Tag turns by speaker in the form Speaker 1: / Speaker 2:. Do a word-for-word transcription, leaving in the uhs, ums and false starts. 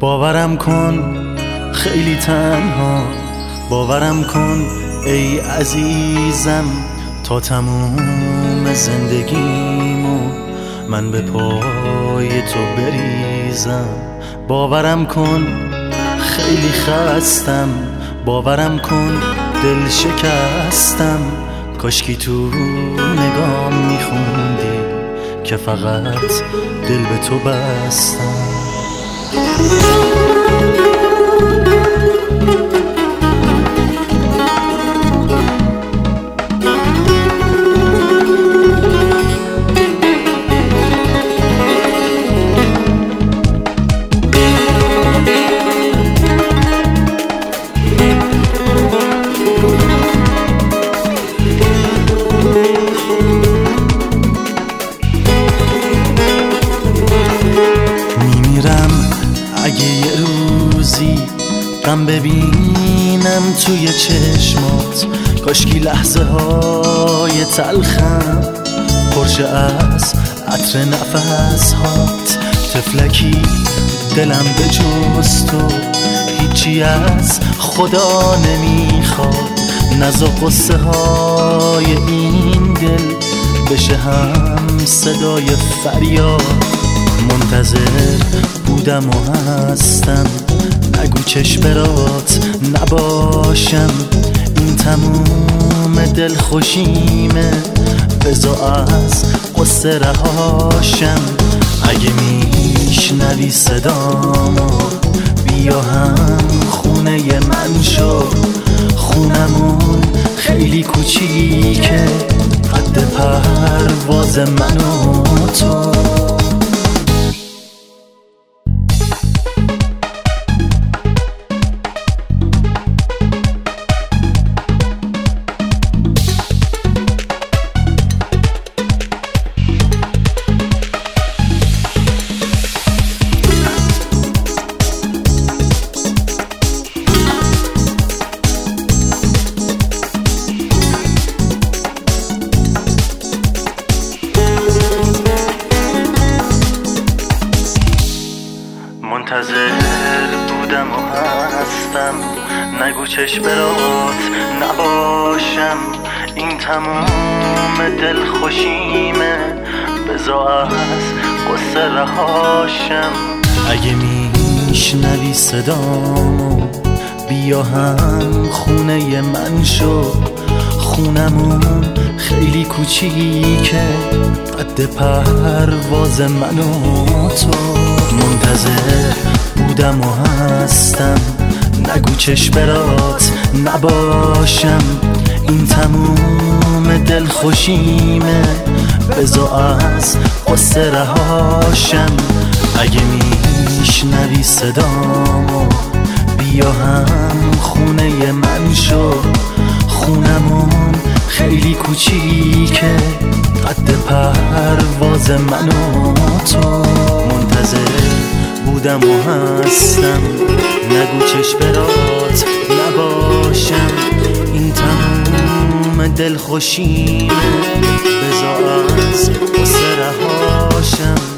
Speaker 1: باورم کن خیلی تنها، باورم کن ای عزیزم، تا تموم زندگیمو من به پای تو بریزم. باورم کن خیلی خستم، باورم کن دل شکستم، کاشکی تو نگام میخوندی که فقط دل به تو بستم. اگه یه روزی غم ببینم توی چشمات، کاشکی لحظه های تلخم پرشه از عطر نفس هات. تفلکی دلم به جز تو هیچی از خدا نمیخواد، نز و قصه های این دل بشه هم صدای فریاد. منتظر بودم و هستم، نگو چشم برات نباشم، این تموم دل خوشیمه، بذار از قصه رهاشم. اگه میشنوی صدامو بیا هم خونه من شو، خونمون خیلی کوچیکه قد پرواز من و تو. منتظر بودم و هستم، نگو چشم برات نباشم، این تموم دل خوشیمه، بذار از قصه رهاشم. اگه میشنوی صدامو بیا هم خونه من شو، خونمون خیلی کوچیکه قد پرواز من و تو. منتظر بودم و هستم، نگو چشم برات نباشم، این تموم دل خوشیمه، بذار از قصه رهاشم. اگه میشنوی صدامو بیا هم خونه من شو، خونمون خیلی کوچیکه قد پرواز من و تو. منتظر بودم و هستم، نگو چشم برات نباشم، این تموم دل خوشیمه، بذار از قصه رهاشم.